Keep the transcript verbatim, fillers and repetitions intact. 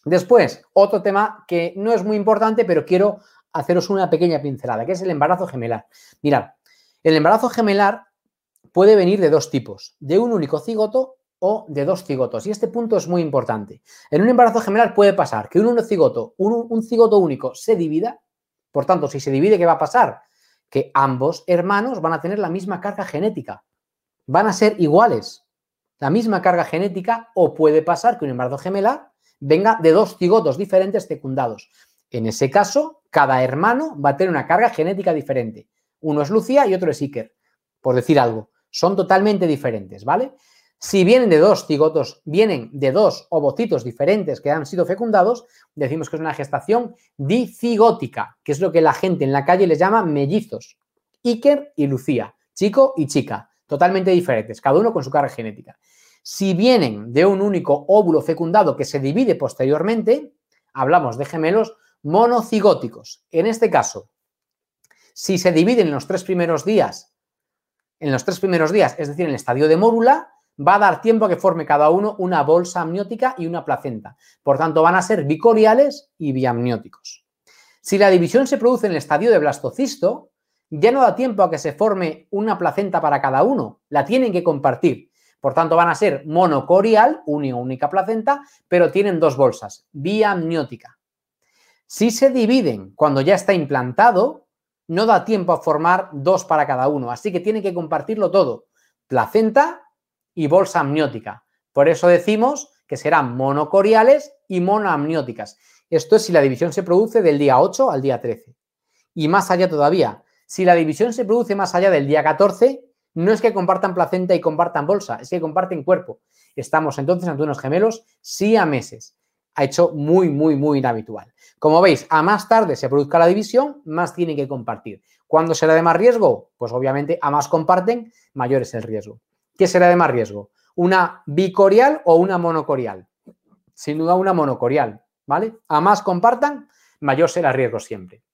Después, otro tema que no es muy importante, pero quiero haceros una pequeña pincelada, que es el embarazo gemelar. Mirad, el embarazo gemelar puede venir de dos tipos, de un único cigoto o de dos cigotos. Y este punto es muy importante. En un embarazo gemelar puede pasar que un unocigoto, un, un cigoto único se divida. Por tanto, si se divide, ¿qué va a pasar? Que ambos hermanos van a tener la misma carga genética. Van a ser iguales. La misma carga genética, o puede pasar que un embarazo gemelar venga de dos cigotos diferentes fecundados. En ese caso, cada hermano va a tener una carga genética diferente. Uno es Lucía y otro es Iker, por decir algo. Son totalmente diferentes, ¿vale? Si vienen de dos cigotos, vienen de dos ovocitos diferentes que han sido fecundados, decimos que es una gestación dicigótica, que es lo que la gente en la calle les llama mellizos. Iker y Lucía, chico y chica, totalmente diferentes, cada uno con su carga genética. Si vienen de un único óvulo fecundado que se divide posteriormente, hablamos de gemelos monocigóticos. En este caso, si se dividen en los tres primeros días, en los tres primeros días, es decir, en el estadio de mórula, va a dar tiempo a que forme cada uno una bolsa amniótica y una placenta. Por tanto, van a ser bicoriales y biamnióticos. Si la división se produce en el estadio de blastocisto, ya no da tiempo a que se forme una placenta para cada uno, la tienen que compartir. Por tanto, van a ser monocorial, una única placenta, pero tienen dos bolsas, biamniótica. Si se dividen cuando ya está implantado, no da tiempo a formar dos para cada uno, así que tienen que compartirlo todo, placenta y bolsa amniótica. Por eso decimos que serán monocoriales y monoamnióticas. Esto es si la división se produce del día ocho al día trece. Y más allá todavía, si la división se produce más allá del día catorce, no es que compartan placenta y compartan bolsa, es que comparten cuerpo. Estamos entonces ante unos gemelos siameses. Ha hecho muy, muy, muy inhabitual. Como veis, a más tarde se produzca la división, más tienen que compartir. ¿Cuándo será de más riesgo? Pues obviamente a más comparten, mayor es el riesgo. ¿Qué será de más riesgo? ¿Una bicorial o una monocorial? Sin duda una monocorial, ¿vale? A más compartan, mayor será el riesgo siempre.